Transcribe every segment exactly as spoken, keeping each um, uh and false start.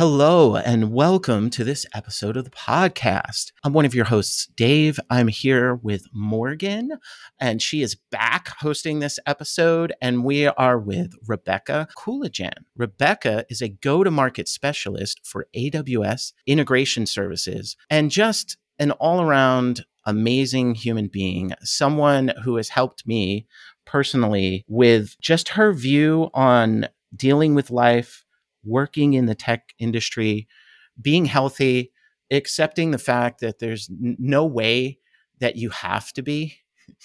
Hello and welcome to this episode of the podcast. I'm one of your hosts, Dave. I'm here with Morgan, and she is back hosting this episode, and we are with Rebecca Cooligan. Rebecca is a go-to-market specialist for A W S integration services and just an all-around amazing human being, someone who has helped me personally with just her view on dealing with life, working in the tech industry, being healthy, accepting the fact that there's n- no way that you have to be.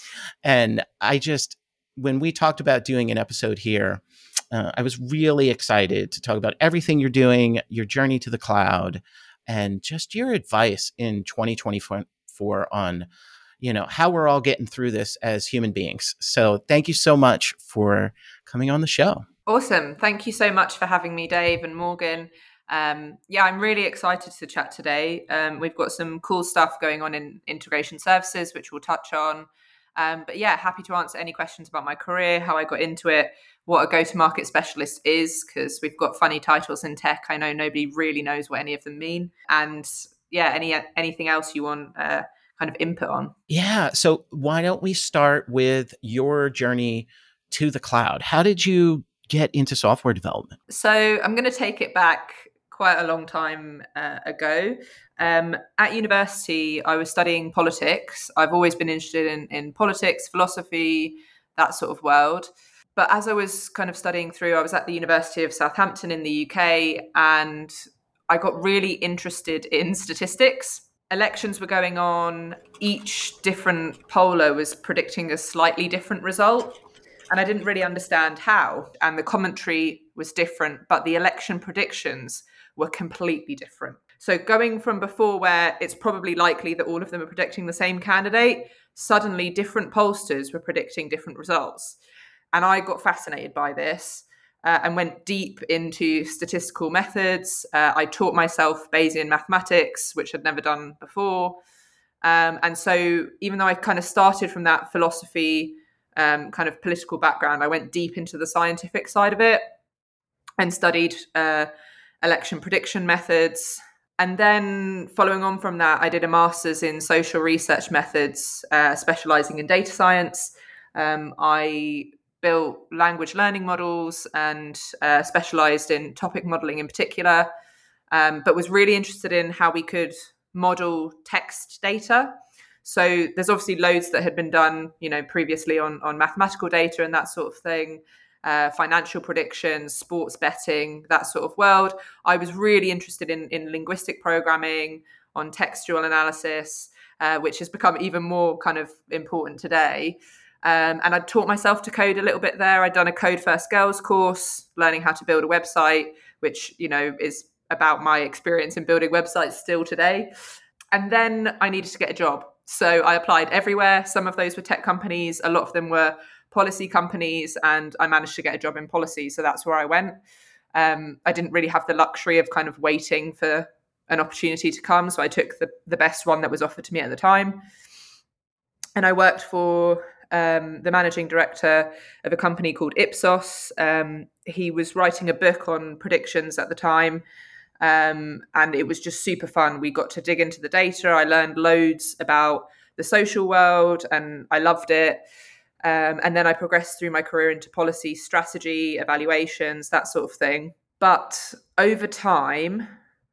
And I just, when we talked about doing an episode here, uh, I was really excited to talk about everything you're doing, your journey to the cloud, and just your advice in twenty twenty-four on, you know, how we're all getting through this as human beings. So thank you so much for coming on the show. Awesome. Thank you so much for having me, Dave and Morgan. Um, yeah, I'm really excited to chat today. Um, we've got some cool stuff going on in integration services, which we'll touch on. Um, but yeah, happy to answer any questions about my career, how I got into it, what a go-to-market specialist is, because we've got funny titles in tech. I know nobody really knows what any of them mean. And yeah, any anything else you want uh, kind of input on? Yeah. So why don't we start with your journey to the cloud? How did you get into software development? So I'm going to take it back quite a long time uh, ago. Um, at university, I was studying politics. I've always been interested in, in politics, philosophy, that sort of world. But as I was kind of studying through, I was at the University of Southampton in the U K, and I got really interested in statistics. Elections were going on. Each different poller was predicting a slightly different result. And I didn't really understand how. And the commentary was different, but the election predictions were completely different. So going from before, where it's probably likely that all of them are predicting the same candidate, suddenly different pollsters were predicting different results. And I got fascinated by this uh, and went deep into statistical methods. Uh, I taught myself Bayesian mathematics, which I'd never done before. Um, and so even though I kind of started from that philosophy, Um, kind of political background, I went deep into the scientific side of it and studied uh, election prediction methods. And then following on from that, I did a master's in social research methods, uh, specializing in data science. Um, I built language learning models and uh, specialized in topic modeling in particular, um, but was really interested in how we could model text data. So there's obviously loads that had been done, you know, previously on, on mathematical data and that sort of thing, uh, financial predictions, sports betting, that sort of world. I was really interested in, in linguistic programming, on textual analysis, uh, which has become even more kind of important today. Um, and I taught myself to code a little bit there. I'd done a Code First Girls course, learning how to build a website, which, you know, is about my experience in building websites still today. And then I needed to get a job. So I applied everywhere. Some of those were tech companies. A lot of them were policy companies. And I managed to get a job in policy. So that's where I went. Um, I didn't really have the luxury of kind of waiting for an opportunity to come. So I took the, the best one that was offered to me at the time. And I worked for um, the managing director of a company called Ipsos. Um, he was writing a book on predictions at the time. Um, and it was just super fun. We got to dig into the data. I learned loads about the social world and I loved it. Um, and then I progressed through my career into policy, strategy, evaluations, that sort of thing. But over time,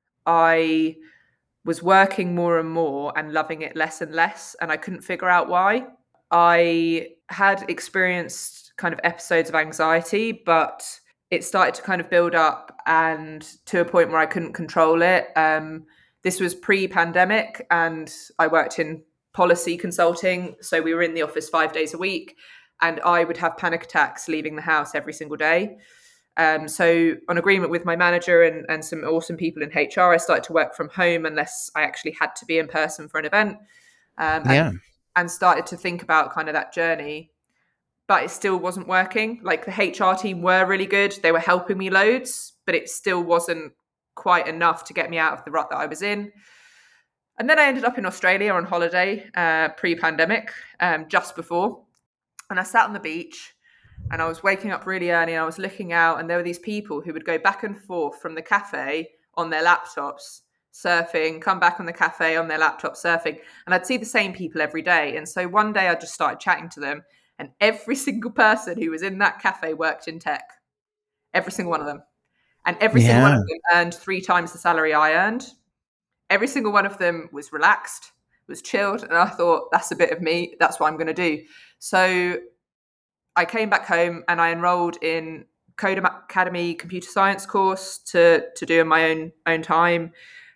I was working more and more and loving it less and less. And I couldn't figure out why. I had experienced kind of episodes of anxiety, but it started to kind of build up and to a point where I couldn't control it. Um, this was pre-pandemic and I worked in policy consulting. So we were in the office five days a week and I would have panic attacks leaving the house every single day. Um, so on agreement with my manager and, and some awesome people in H R, I started to work from home unless I actually had to be in person for an event. Um, Yeah. and, and started to think about kind of that journey. But it still wasn't working. Like the H R team were really good. They were helping me loads, but it still wasn't quite enough to get me out of the rut that I was in. And then I ended up in Australia on holiday, uh, pre-pandemic, um, just before. And I sat on the beach and I was waking up really early and I was looking out and there were these people who would go back and forth from the cafe on their laptops surfing, come back on the cafe on their laptop surfing. And I'd see the same people every day. And so one day I just started chatting to them, and every single person who was in that cafe worked in tech. Every single one of them. And every single Yeah. one of them earned three times the salary I earned. Every single one of them was relaxed, was chilled. And I thought, that's a bit of me. That's what I'm going to do. So I came back home and I enrolled in Code Academy computer science course to, to do in my own, own time.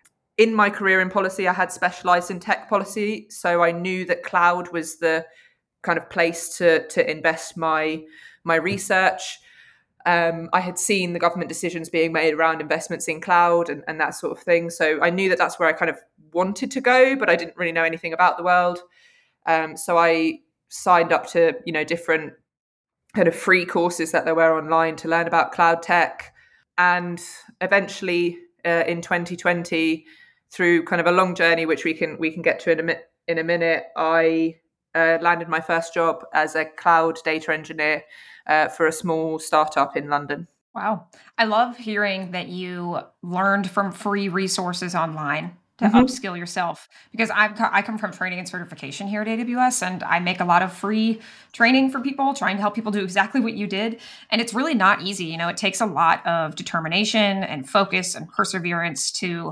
In my career in policy, I had specialized in tech policy. So I knew that cloud was the kind of place to, to invest my, my research. Um, I had seen the government decisions being made around investments in cloud and, and that sort of thing. So I knew that that's where I kind of wanted to go, but I didn't really know anything about the world. Um, so I signed up to, you know, different kind of free courses that there were online to learn about cloud tech. And eventually uh, in twenty twenty, through kind of a long journey, which we can we can get to in a, mi- in a minute, I uh, landed my first job as a cloud data engineer uh, for a small startup in London. Wow. I love hearing that you learned from free resources online to Mhm. upskill yourself, because I've, co- I come from training and certification here at A W S, and I make a lot of free training for people, trying to help people do exactly what you did. And it's really not easy. You know, it takes a lot of determination and focus and perseverance to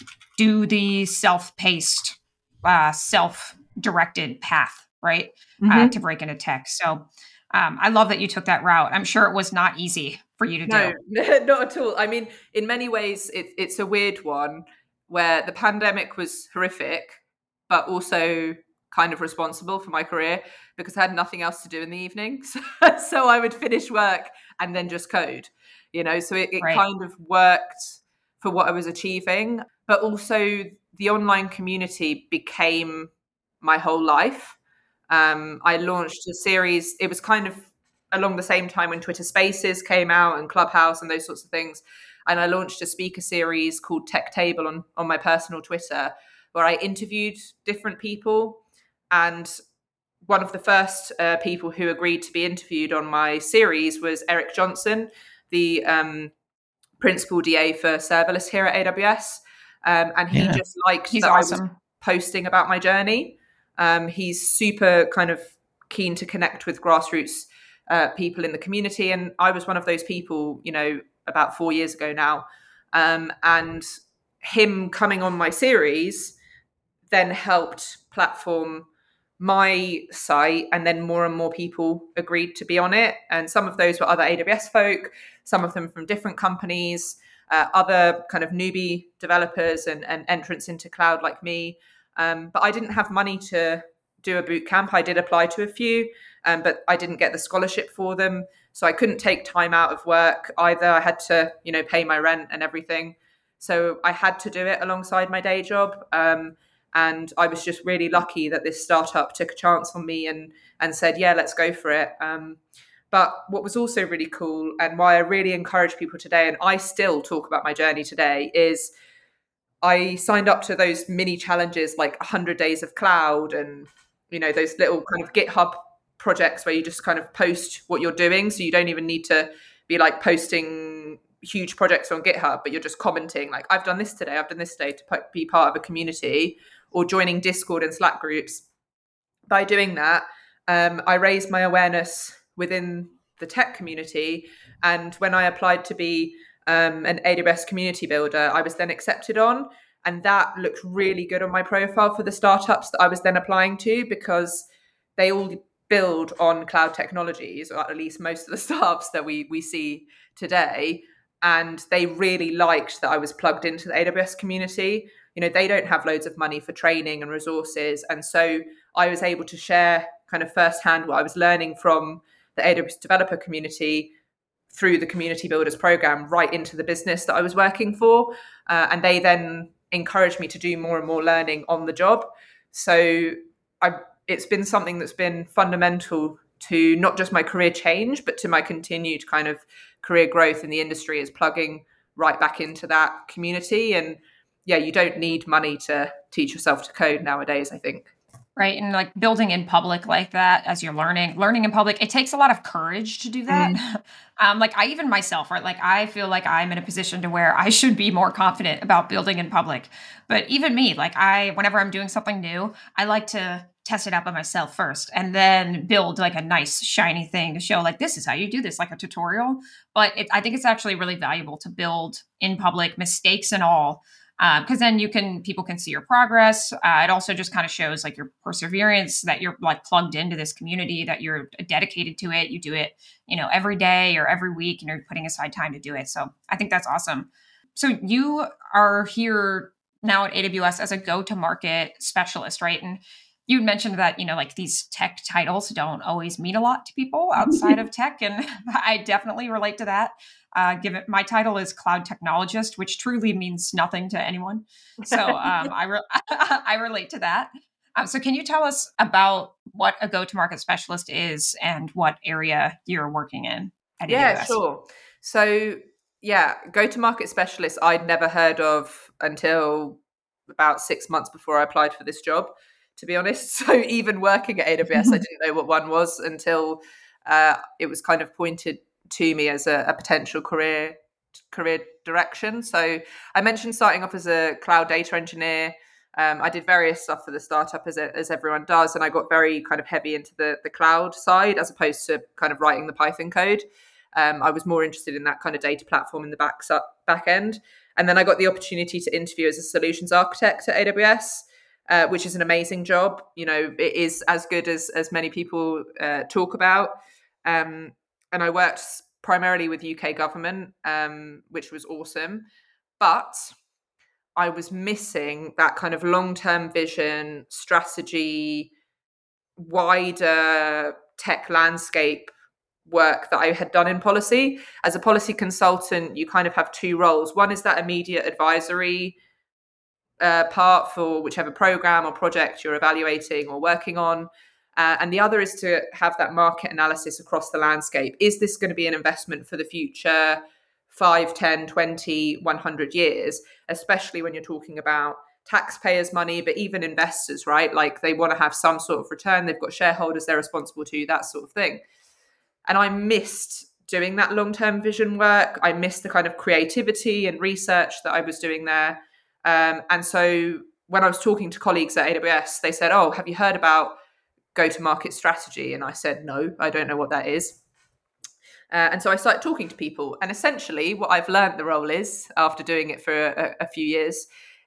do the self-paced, uh, self-directed path, right? Uh, Mhm. to break into tech. So um, I love that you took that route. I'm sure it was not easy for you to No, do. not at all. I mean, in many ways, it, it's a weird one where the pandemic was horrific, but also kind of responsible for my career because I had nothing else to do in the evening. So, so I would finish work and then just code, you know, so it, it Right. kind of worked for what I was achieving. But also the online community became my whole life. Um, I launched a series. It was kind of along the same time when Twitter Spaces came out and Clubhouse and those sorts of things. And I launched a speaker series called Tech Table on, on my personal Twitter, where I interviewed different people. And one of the first uh, people who agreed to be interviewed on my series was Eric Johnson, the um, principal D A for serverless here at A W S. Um, and he Yeah. just liked He's that I was awesome. posting about my journey. Um, he's super kind of keen to connect with grassroots uh, people in the community. And I was one of those people, you know, about four years ago now. Um, and him coming on my series then helped platform my site, and then more and more people agreed to be on it. And some of those were other A W S folk, some of them from different companies, uh, other kind of newbie developers and, and entrants into cloud like me. Um, but I didn't have money to do a boot camp. I did apply to a few, um, but I didn't get the scholarship for them. So I couldn't take time out of work either. I had to, you know, pay my rent and everything. So I had to do it alongside my day job. Um, and I was just really lucky that this startup took a chance on me and and said, yeah, let's go for it. Um, but what was also really cool, and why I really encourage people today, and I still talk about my journey today, is I signed up to those mini challenges like one hundred days of cloud, and you know, those little kind of GitHub projects where you just kind of post what you're doing, so you don't even need to be like posting huge projects on GitHub, but you're just commenting like, I've done this today, I've done this today, to be part of a community, or joining Discord and Slack groups. By doing that, um, I raised my awareness within the tech community. And when I applied to be um, an A W S community builder, I was then accepted on. And that looked really good on my profile for the startups that I was then applying to, because they all build on cloud technologies, or at least most of the startups that we, we see today. And they really liked that I was plugged into the A W S community. You know, they don't have loads of money for training and resources. And so I was able to share kind of firsthand what I was learning from the A W S developer community through the Community Builders program right into the business that I was working for. Uh, and they then encouraged me to do more and more learning on the job. So I, it's been something that's been fundamental to not just my career change, but to my continued kind of career growth in the industry, is plugging right back into that community. And yeah, you don't need money to teach yourself to code nowadays, I think. Right. And like building in public like that as you're learning, learning in public, it takes a lot of courage to do that. Mm. um, like I even myself, right? Like I feel like I'm in a position to where I should be more confident about building in public. But even me, like I, whenever I'm doing something new, I like to test it out by myself first and then build like a nice shiny thing to show like, this is how you do this, like a tutorial. But it, I think it's actually really valuable to build in public, mistakes and all. Because um, then you can, people can see your progress. Uh, it also just kind of shows like your perseverance, that you're like plugged into this community, that you're dedicated to it. You do it, you know, every day or every week, and you're putting aside time to do it. So I think that's awesome. So you are here now at A W S as a go-to-market specialist, right? And you mentioned that, you know, like these tech titles don't always mean a lot to people outside of tech. And I definitely relate to that. Uh, given my title is cloud technologist, which truly means nothing to anyone. So um, I re- I relate to that. Um, so can you tell us about what a go-to-market specialist is and what area you're working in at A W S? Yeah, sure. So yeah, go-to-market specialist I'd never heard of until about six months before I applied for this job, to be honest. So even working at A W S, I didn't know what one was until uh, it was kind of pointed to me as a, a potential career career direction. So I mentioned starting off as a cloud data engineer. Um, I did various stuff for the startup as as everyone does, and I got very kind of heavy into the the cloud side as opposed to kind of writing the Python code. Um, I was more interested in that kind of data platform in the back back end, and then I got the opportunity to interview as a solutions architect at A W S. Uh, which is an amazing job. You know, it is as good as as many people uh, talk about. Um, and I worked primarily with U K government, um, which was awesome. But I was missing that kind of long-term vision, strategy, wider tech landscape work that I had done in policy. As a policy consultant, you kind of have two roles. One is that immediate advisory Uh, part for whichever program or project you're evaluating or working on. Uh, and the other is to have that market analysis across the landscape. Is this going to be an investment for the future five, ten, twenty, one hundred years, especially when you're talking about taxpayers' money, but even investors, right? Like they want to have some sort of return. They've got shareholders they're responsible to, that sort of thing. And I missed doing that long-term vision work. I missed the kind of creativity and research that I was doing there. Um, and so when I was talking to colleagues at A W S, they said, oh, have you heard about go-to-market strategy? And I said, no, I don't know what that is. Uh, and so I started talking to people. And essentially what I've learned the role is, after doing it for a, a few years,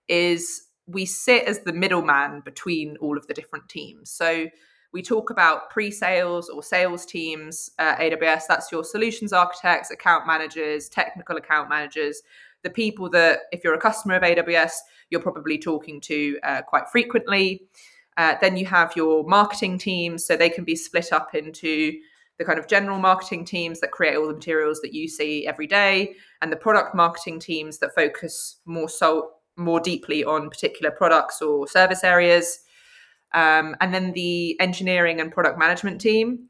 is we sit as the middleman between all of the different teams. So we talk about pre-sales or sales teams at A W S. That's your solutions architects, account managers, technical account managers, the people that, if you're a customer of A W S, you're probably talking to uh, quite frequently. Uh, then you have your marketing teams, so they can be split up into the kind of general marketing teams that create all the materials that you see every day, and the product marketing teams that focus more so more deeply on particular products or service areas. Um, and then the engineering and product management team.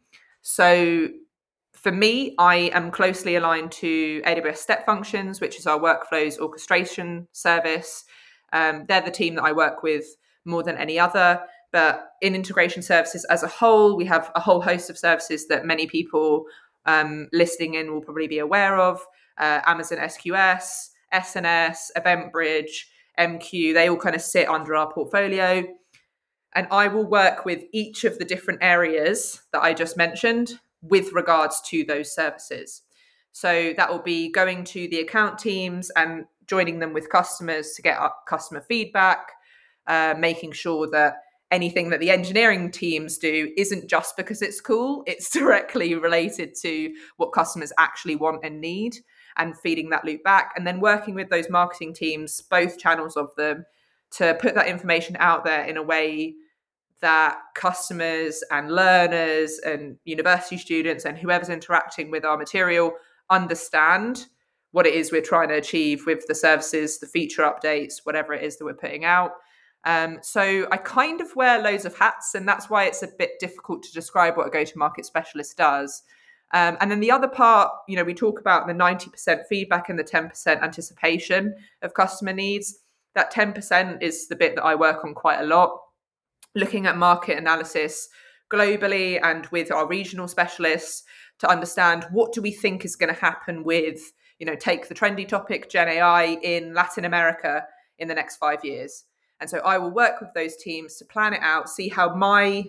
So for me, I am closely aligned to A W S Step Functions, which is our workflows orchestration service. Um, they're the team that I work with more than any other. But in integration services as a whole, we have a whole host of services that many people um, listening in will probably be aware of. Uh, Amazon S Q S, S N S, EventBridge, M Q, they all kind of sit under our portfolio. And I will work with each of the different areas that I just mentioned with regards to those services. So that will be going to the account teams and joining them with customers to get customer feedback, uh, making sure that anything that the engineering teams do isn't just because it's cool, it's directly related to what customers actually want and need, and feeding that loop back. And then working with those marketing teams, both channels of them, to put that information out there in a way that customers and learners and university students and whoever's interacting with our material understand what it is we're trying to achieve with the services, the feature updates, whatever it is that we're putting out. Um, so I kind of wear loads of hats, and that's why it's a bit difficult to describe what a go-to-market specialist does. Um, and then the other part, you know, we talk about the ninety percent feedback and the ten percent anticipation of customer needs. That ten percent is the bit that I work on quite a lot. looking at market analysis globally and with our regional specialists to understand what do we think is going to happen with, you know, take the trendy topic, Gen A I in Latin America in the next five years. And so I will work with those teams to plan it out, see how my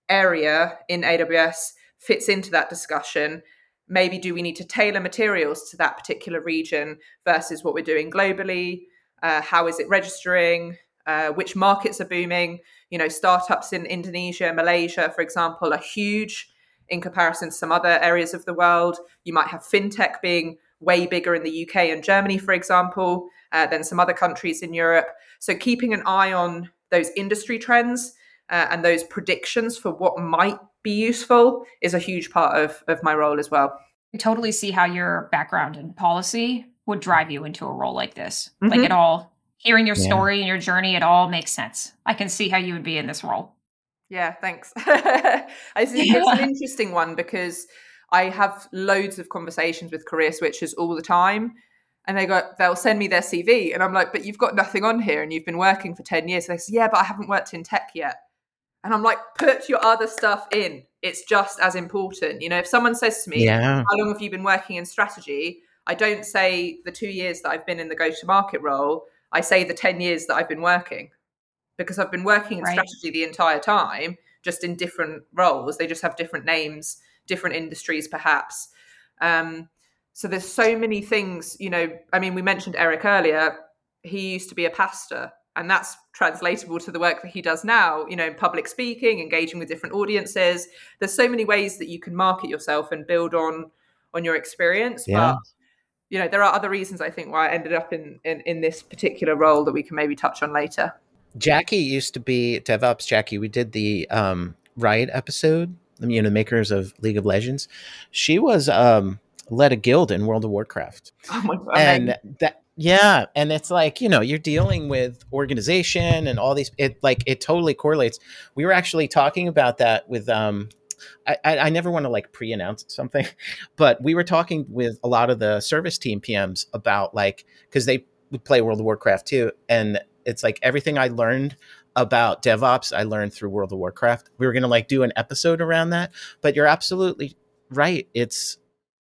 area in A W S fits into that discussion. Maybe do we need to tailor materials to that particular region versus what we're doing globally? Uh, how is it registering? Uh, which markets are booming? You know, startups in Indonesia, Malaysia, for example, are huge in comparison to some other areas of the world. You might have fintech being way bigger in the U K and Germany, for example, uh, than some other countries in Europe. So keeping an eye on those industry trends uh, and those predictions for what might be useful is a huge part of, of my role as well. I totally see how your background in policy would drive you into a role like this. Mm-hmm. Like it all, hearing your Yeah. story and your journey, it all makes sense. I can see how you would be in this role. Yeah, thanks. I think it's an interesting one because I have loads of conversations with career switchers all the time, and they go, they'll send me their C V, and I'm like, but you've got nothing on here, and you've been working for ten years. And they say, yeah, but I haven't worked in tech yet. And I'm like, put your other stuff in. It's just as important. You know, if someone says to me, Yeah. how long have you been working in strategy? I don't say the two years that I've been in the go-to-market role. I say the ten years that I've been working, because I've been working in Right. strategy the entire time, just in different roles. They just have different names, different industries, perhaps. Um, so there's so many things, you know, I mean, we mentioned Eric earlier. He used to be a pastor, and that's translatable to the work that he does now, you know, public speaking, engaging with different audiences. There's so many ways that you can market yourself and build on, on your experience. Yeah. But, you know, there are other reasons, I think, why I ended up in, in, in this particular role that we can maybe touch on later. Jackie used to be DevOps Jackie. We did the um, Riot episode, you know, the makers of League of Legends. She was um, led a guild in World of Warcraft. Oh my God. And that, yeah. And it's like, you know, you're dealing with organization and all these, it like, it totally correlates. We were actually talking about that with, um, I, I, I never want to like pre-announce something, but we were talking with a lot of the service team P Ms about like, cause they would play World of Warcraft too. And it's like everything I learned about DevOps, I learned through World of Warcraft. We were going to like do an episode around that, but you're absolutely right. It's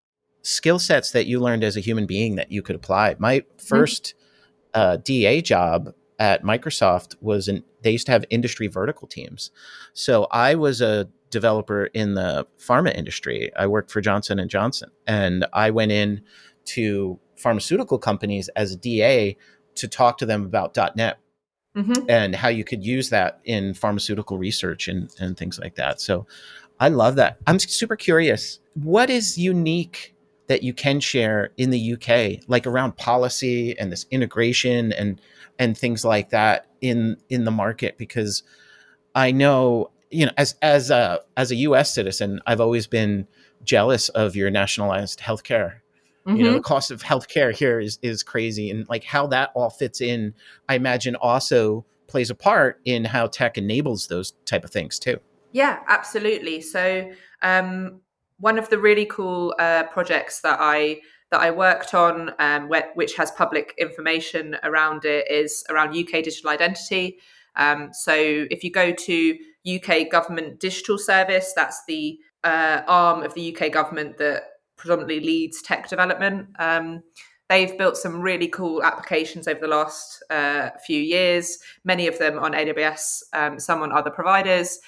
skill sets that you learned as a human being that you could apply. My first uh, D A job at Microsoft was in, they used to have industry vertical teams. So I was a developer in the pharma industry. I worked for Johnson and Johnson, and I went in to pharmaceutical companies as a D A to talk to them about .NET Mm-hmm. and how you could use that in pharmaceutical research and, and things like that. So I love that. I'm super curious. What is unique that you can share in the U K, like around policy and this integration and and things like that in in the market? Because I know, you know, as as a as a U S citizen, I've always been jealous of your nationalized healthcare. Mm-hmm. You know, the cost of healthcare here is is crazy, and like how that all fits in, I imagine also plays a part in how tech enables those type of things too. Yeah, absolutely. So um, one of the really cool uh, projects that I that I worked on, um, wh- which has public information around it, is around U K digital identity. Um, so if you go to U K Government Digital Service, that's the uh, arm of the U K government that predominantly leads tech development. Um, they've built some really cool applications over the last uh, few years, many of them on A W S, um, some on other providers.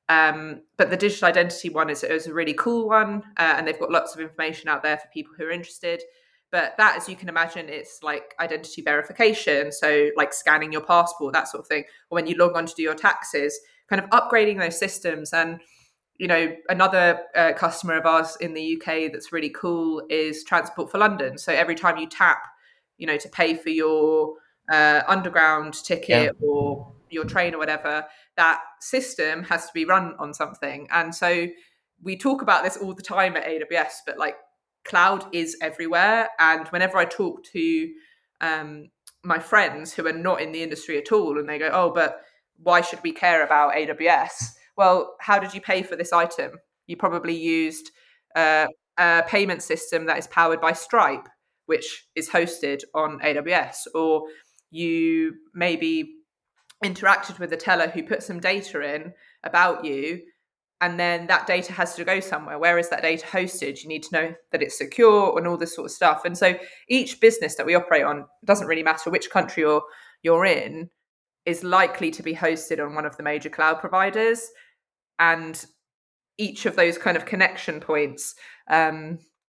Um, but the digital identity one is, is a really cool one, uh, and they've got lots of information out there for people who are interested. But that, as you can imagine, it's like identity verification, so like scanning your passport, that sort of thing, or when you log on to do your taxes, kind of upgrading those systems. And you know, another uh, customer of ours in the U K that's really cool is Transport for London. So every time you tap, you know, to pay for your uh, underground ticket Yeah. or your train or whatever, that system has to be run on something. And so we talk about this all the time at A W S, but like cloud is everywhere. And whenever I talk to um, my friends who are not in the industry at all, and they go, oh, but why should we care about A W S? Well, how did you pay for this item? You probably used uh, a payment system that is powered by Stripe, which is hosted on A W S, or you maybe interacted with a teller who put some data in about you, and then that data has to go somewhere. Where is that data hosted? You need to know that it's secure and all this sort of stuff. And so each business that we operate on, it doesn't really matter which country you're, you're in, is likely to be hosted on one of the major cloud providers. And each of those kind of connection points um,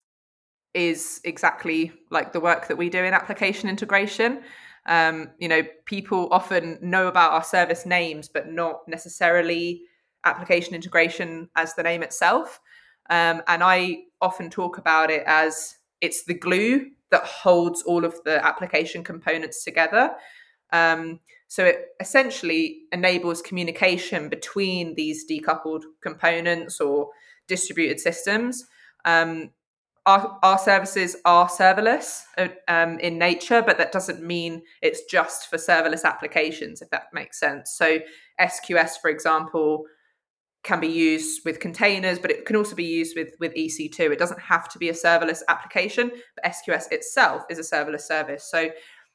is exactly like the work that we do in application integration. Um, you know, people often know about our service names, but not necessarily application integration as the name itself. Um, and I often talk about it as it's the glue that holds all of the application components together. Um, so it essentially enables communication between these decoupled components or distributed systems. Um, our, our services are serverless um, in nature, but that doesn't mean it's just for serverless applications, if that makes sense. So S Q S, for example, can be used with containers, but it can also be used with, with E C two. It doesn't have to be a serverless application, but S Q S itself is a serverless service. So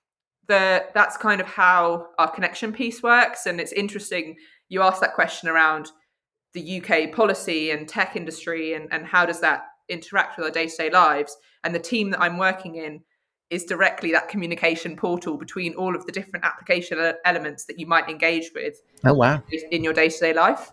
the that's kind of how our connection piece works. And it's interesting, you asked that question around the U K policy and tech industry and, and how does that interact with our day-to-day lives. And the team that I'm working in is directly that communication portal between all of the different application elements that you might engage with oh, wow. in your day-to-day life.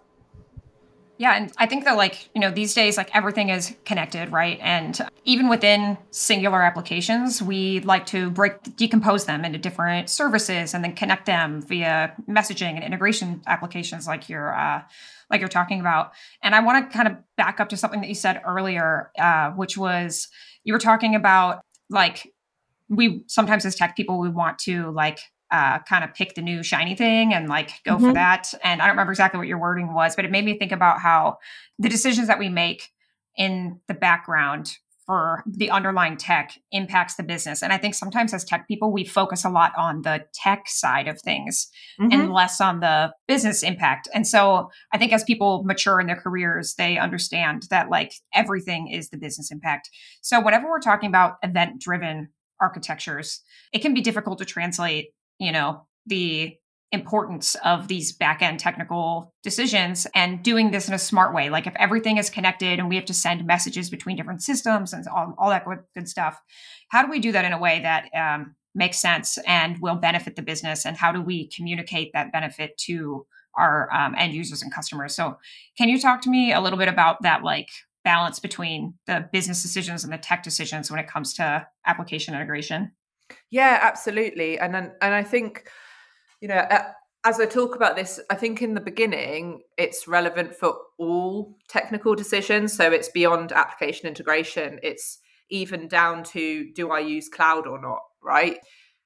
Yeah, and I think that, like, you know, these days, like, everything is connected, right? And even within singular applications, we like to break, decompose them into different services and then connect them via messaging and integration applications like you're, uh, like you're talking about. And I want to kind of back up to something that you said earlier, uh, which was you were talking about, like, we sometimes as tech people, we want to, like, uh, kind of pick the new shiny thing and like go mm-hmm. for that. And I don't remember exactly what your wording was, but it made me think about how the decisions that we make in the background for the underlying tech impacts the business. And I think sometimes as tech people, we focus a lot on the tech side of things mm-hmm. and less on the business impact. And so I think as people mature in their careers, they understand that, like, everything is the business impact. So whenever we're talking about event-driven architectures, it can be difficult to translate, you know, the importance of these back-end technical decisions and doing this in a smart way. Like, if everything is connected and we have to send messages between different systems and all, all that good, good stuff, how do we do that in a way that um, makes sense and will benefit the business? And how do we communicate that benefit to our um, end users and customers? So can you talk to me a little bit about that, like, balance between the business decisions and the tech decisions when it comes to application integration? Yeah, absolutely. And and I think, you know, as I talk about this, I think in the beginning, it's relevant for all technical decisions. So it's beyond application integration. It's even down to, do I use cloud or not, right?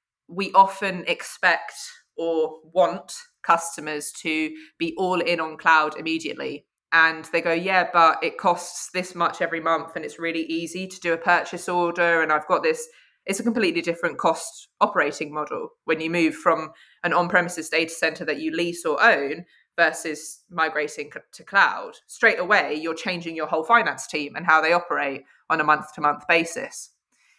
We often expect or want customers to be all in on cloud immediately. And they go, yeah, but it costs this much every month and it's really easy to do a purchase order. And I've got this. It's a completely different cost operating model when you move from an on-premises data center that you lease or own versus migrating to cloud. Straight away, you're changing your whole finance team and how they operate on a month-to-month basis.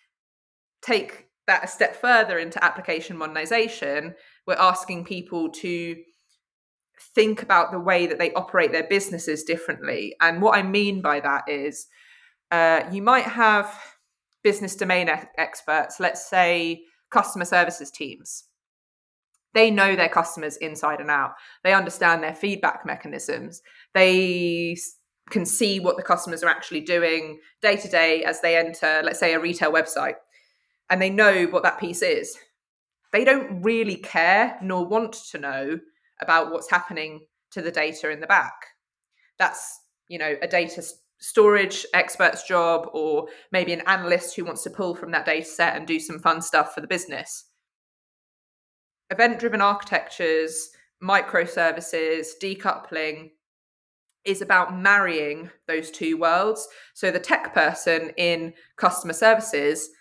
Take that a step further into application modernization. We're asking people to think about the way that they operate their businesses differently. And what I mean by that is uh, you might have business domain e- experts, let's say customer services teams. They know their customers inside and out. They understand their feedback mechanisms. They can see what the customers are actually doing day to day as they enter, let's say, a retail website, and they know what that piece is. They don't really care nor want to know about what's happening to the data in the back. That's, you know, a data storage expert's job, or maybe an analyst who wants to pull from that data set and do some fun stuff for the business. Event-driven architectures, microservices, decoupling is about marrying those two worlds. So the tech person in customer services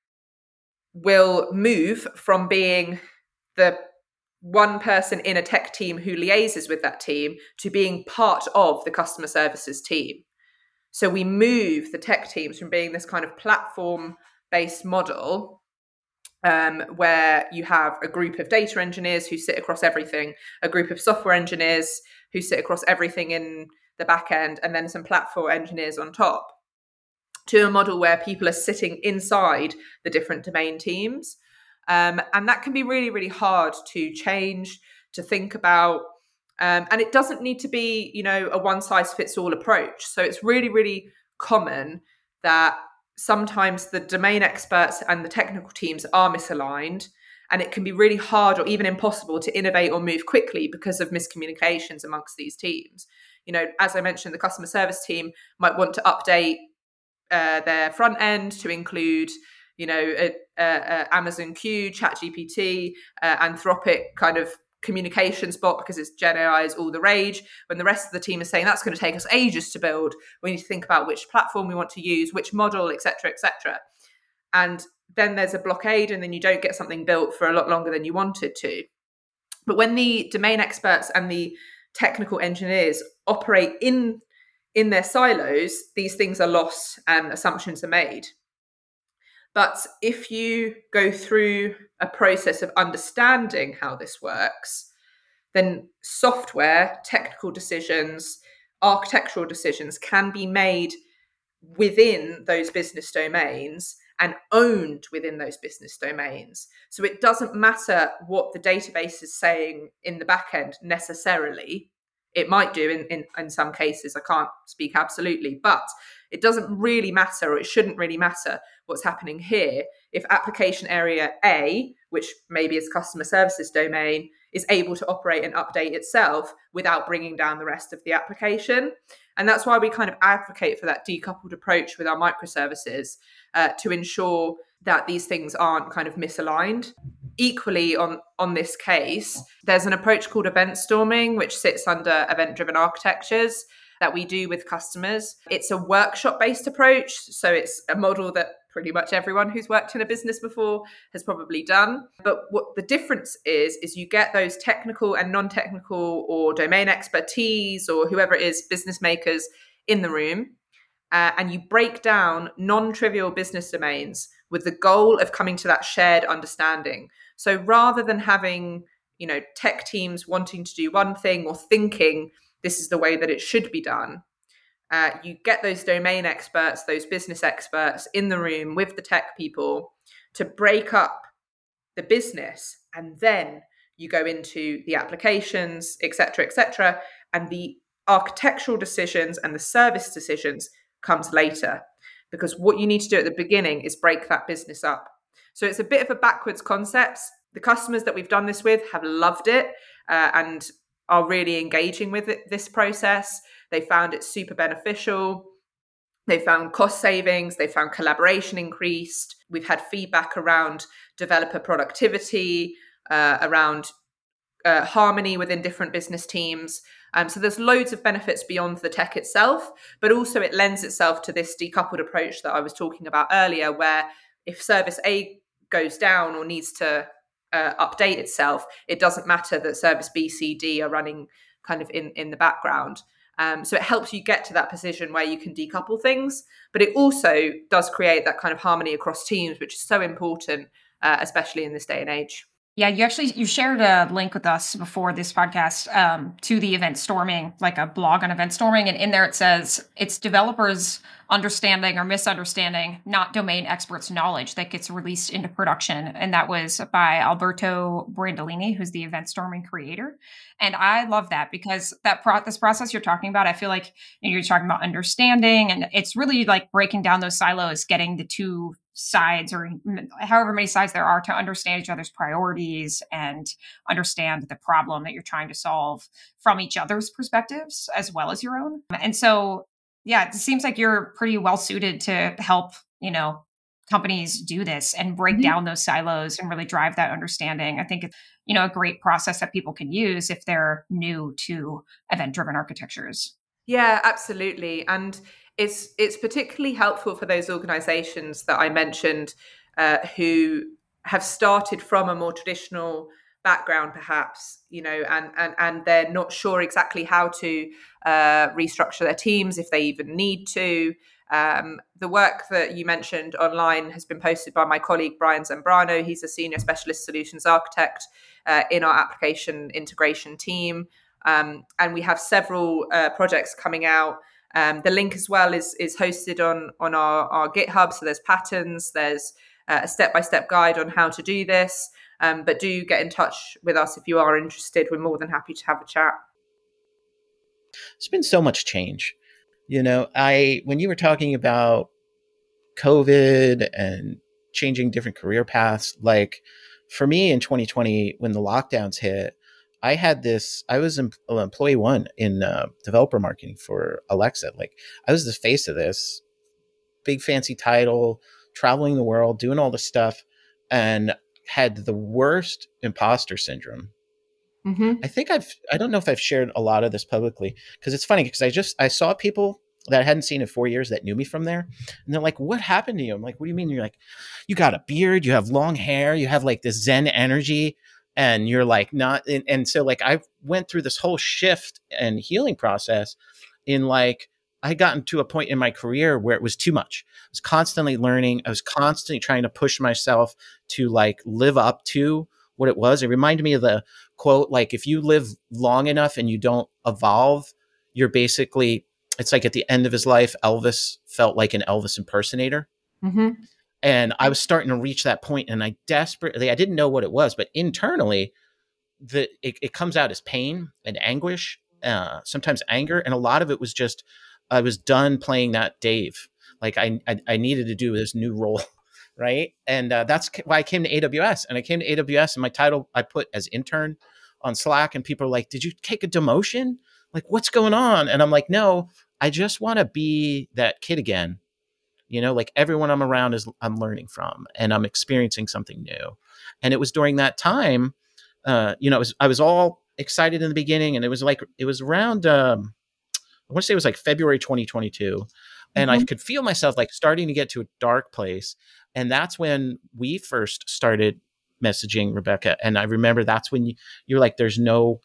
will move from being the one person in a tech team who liaises with that team to being part of the customer services team. So we move the tech teams from being this kind of platform-based model um, where you have a group of data engineers who sit across everything, a group of software engineers who sit across everything in the back end, and then some platform engineers on top, to a model where people are sitting inside the different domain teams. Um, and that can be really, really hard to change, to think about. Um, and it doesn't need to be, you know, a one size fits all approach. So it's really, really common that sometimes the domain experts and the technical teams are misaligned, and it can be really hard or even impossible to innovate or move quickly because of miscommunications amongst these teams. You know, as I mentioned, the customer service team might want to update uh, their front end to include, you know, a, a, a Amazon Q, ChatGPT, uh, Anthropic kind of communications bot because it's Gen A I is all the rage, when the rest of the team is saying that's going to take us ages to build. We need to think about which platform we want to use, which model, et cetera, et cetera. And then there's a blockade, and then you don't get something built for a lot longer than you wanted to. But when the domain experts and the technical engineers operate in in their silos, these things are lost and assumptions are made. But if you go through a process of understanding how this works, then software, technical decisions, architectural decisions can be made within those business domains and owned within those business domains. So it doesn't matter what the database is saying in the back end necessarily. It might do in, in, in some cases. I can't speak absolutely, but it doesn't really matter, or it shouldn't really matter what's happening here if application area A, which maybe is customer services domain, is able to operate and update itself without bringing down the rest of the application. And that's why we kind of advocate for that decoupled approach with our microservices uh, to ensure that these things aren't kind of misaligned. Equally, on, on this case, there's an approach called event storming, which sits under event-driven architectures that we do with customers. It's a workshop-based approach, so it's a model that pretty much everyone who's worked in a business before has probably done. But what the difference is, is you get those technical and non-technical or domain expertise or whoever it is, business makers in the room, uh, and you break down non-trivial business domains with the goal of coming to that shared understanding. So rather than having, you know, tech teams wanting to do one thing or thinking this is the way that it should be done, uh, you get those domain experts, those business experts in the room with the tech people to break up the business, and then you go into the applications, et cetera, et cetera, and the architectural decisions and the service decisions comes later. Because what you need to do at the beginning is break that business up. So it's a bit of a backwards concept. The customers that we've done this with have loved it uh, and are really engaging with it, this process. They found it super beneficial. They found cost savings. They found collaboration increased. We've had feedback around developer productivity, uh, around uh, harmony within different business teams. Um, so there's loads of benefits beyond the tech itself, but also it lends itself to this decoupled approach that I was talking about earlier, where if service A goes down or needs to uh, update itself, it doesn't matter that service B, C, D are running kind of in, in the background. Um, so it helps you get to that position where you can decouple things, but it also does create that kind of harmony across teams, which is so important, uh, especially in this day and age. Yeah, you actually, you shared a link with us before this podcast um, to the event storming, like a blog on event storming. And in there it says it's developers understanding or misunderstanding, not domain experts' knowledge that gets released into production. And that was by Alberto Brandolini, who's the event storming creator. And I love that because that pro- this process you're talking about, I feel like you know, you're talking about understanding, and it's really like breaking down those silos, getting the two sides or however many sides there are to understand each other's priorities and understand the problem that you're trying to solve from each other's perspectives as well as your own. And so, yeah, it seems like you're pretty well suited to help, you know, companies do this and break mm-hmm. down those silos and really drive that understanding. I think it's, you know, a great process that people can use if they're new to event-driven architectures. Yeah, absolutely. And It's it's particularly helpful for those organizations that I mentioned uh, who have started from a more traditional background, perhaps, you know, and and and they're not sure exactly how to uh, restructure their teams, if they even need to. Um, the work that you mentioned online has been posted by my colleague Brian Zambrano. He's a senior specialist solutions architect uh, in our application integration team, um, and we have several uh, projects coming out. Um, the link as well is is hosted on on our, our GitHub. So there's patterns, there's uh, a step-by-step guide on how to do this. Um, but do get in touch with us if you are interested. We're more than happy to have a chat. There's been so much change. You know, I when you were talking about COVID and changing different career paths, like for me in twenty twenty, when the lockdowns hit, I had this, I was em- employee one in uh, developer marketing for Alexa. Like I was the face of this big fancy title, traveling the world, doing all this stuff, and had the worst imposter syndrome. Mm-hmm. I think I've, I don't know if I've shared a lot of this publicly, because it's funny because I just, I saw people that I hadn't seen in four years that knew me from there. And they're like, what happened to you? I'm like, what do you mean? You're like, you got a beard, you have long hair, you have like this Zen energy, and you're like not. And, and so like, I went through this whole shift and healing process in like, I had gotten to a point in my career where it was too much. I was constantly learning. I was constantly trying to push myself to like live up to what it was. It reminded me of the quote, like, if you live long enough and you don't evolve, you're basically, it's like at the end of his life, Elvis felt like an Elvis impersonator. Mm-hmm. And I was starting to reach that point, and I desperately, I didn't know what it was, but internally, the it, it comes out as pain and anguish, uh, sometimes anger. And a lot of it was just, I was done playing that Dave. Like I, I, I needed to do this new role. Right. And uh, that's why I came to A W S, and I came to A W S and my title I put as intern on Slack, and people are like, did you take a demotion? Like, what's going on? And I'm like, no, I just want to be that kid again. You know, like everyone I'm around is I'm learning from, and I'm experiencing something new. And it was during that time, uh, you know, it was, I was all excited in the beginning, and it was like, it was around, um, I want to say it was like February twenty twenty-two. And mm-hmm. I could feel myself like starting to get to a dark place. And that's when we first started messaging Rebecca. And I remember that's when you, you're like, there's no,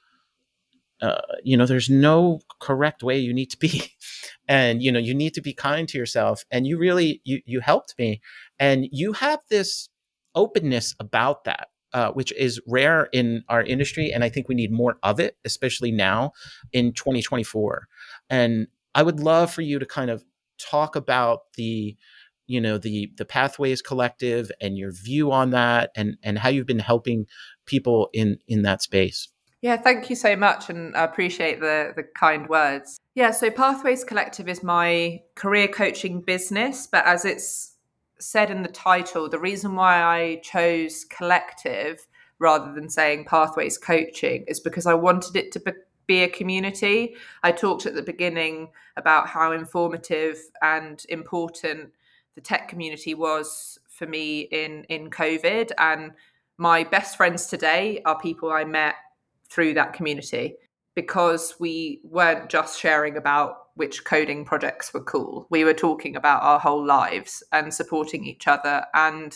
uh, you know, there's no correct way you need to be. And, you know, you need to be kind to yourself. And you really, you, you helped me. And you have this openness about that, uh, which is rare in our industry. And I think we need more of it, especially now in twenty twenty-four. And I would love for you to kind of talk about the, you know, the, the Pathways Collective and your view on that, and, and how you've been helping people in, in that space. Yeah, thank you so much. And I appreciate the, the kind words. Yeah, so Pathways Collective is my career coaching business. But as it's said in the title, the reason why I chose collective rather than saying Pathways Coaching is because I wanted it to be, be a community. I talked at the beginning about how informative and important the tech community was for me in, in COVID. And my best friends today are people I met through that community, because we weren't just sharing about which coding projects were cool. We were talking about our whole lives and supporting each other. And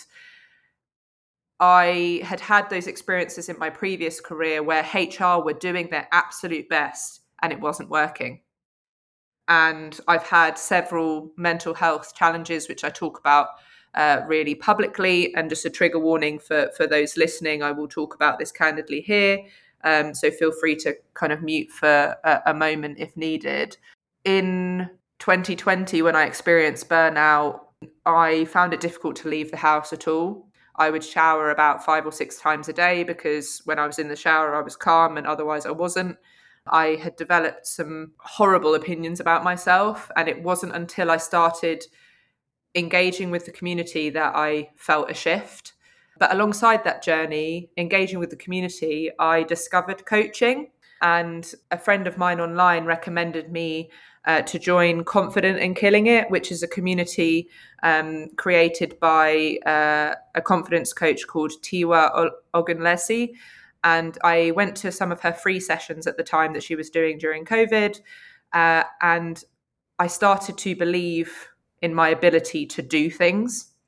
I had had those experiences in my previous career where H R were doing their absolute best and it wasn't working. And I've had several mental health challenges, which I talk about uh, really publicly. And just a trigger warning for, for those listening, I will talk about this candidly here. Um, so feel free to kind of mute for a, a moment if needed. In twenty twenty, when I experienced burnout, I found it difficult to leave the house at all. I would shower about five or six times a day, because when I was in the shower, I was calm and otherwise I wasn't. I had developed some horrible opinions about myself, and it wasn't until I started engaging with the community that I felt a shift. But alongside that journey, engaging with the community, I discovered coaching, and a friend of mine online recommended me uh, to join Confident in Killing It, which is a community um, created by uh, a confidence coach called Tiwa Ogunlesi. And I went to some of her free sessions at the time that she was doing during COVID. Uh, and I started to believe in my ability to do things.